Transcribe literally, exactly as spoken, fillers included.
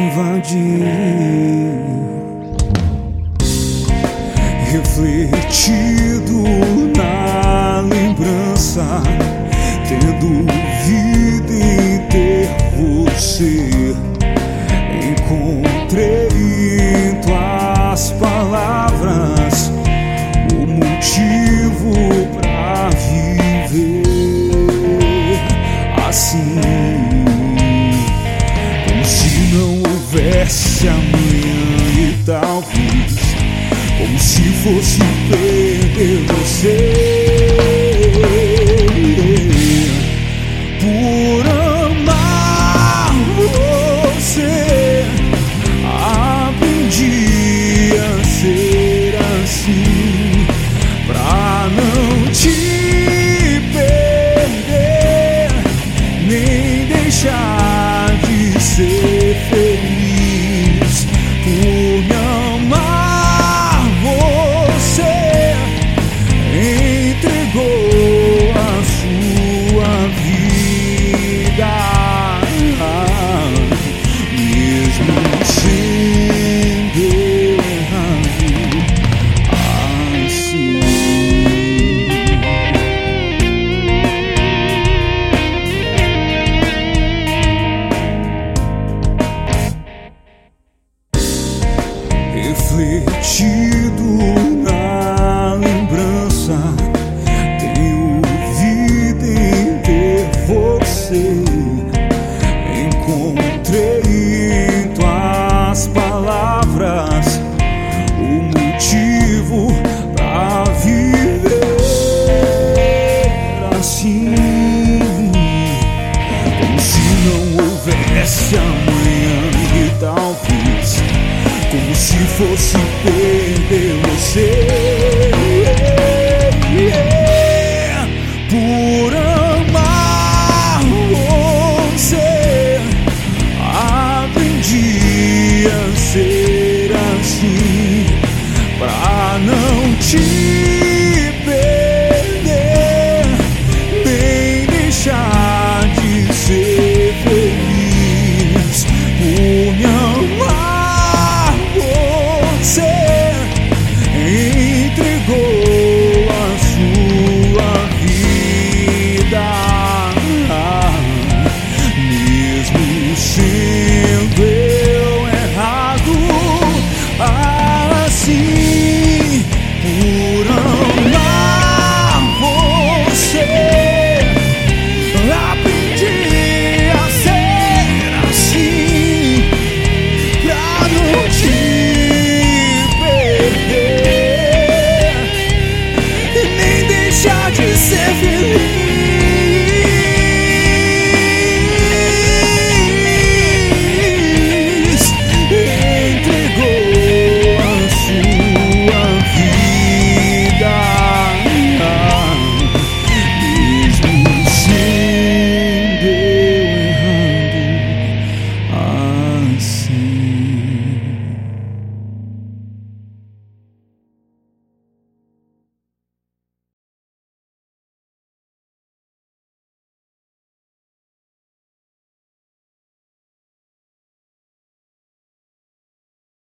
invadir, refletido na lembrança, tendo vida em ter você. Encontrei em tuas palavras o motivo pra viver assim, como se não houvesse amanhã e talvez como se fosse perder você. Por amar você, aprendi a ser assim, pra não te perder, nem deixar de ser feliz. Por me amar, você entregou a sua vida, mesmo sendo errado assim. Refletido na lembrança, tenho vida em ter você. Encontrei em tuas palavras o motivo pra viver assim, como se não houvesse amanhã e talvez como se fosse perder você. Por amar você, aprendi a ser assim, pra não te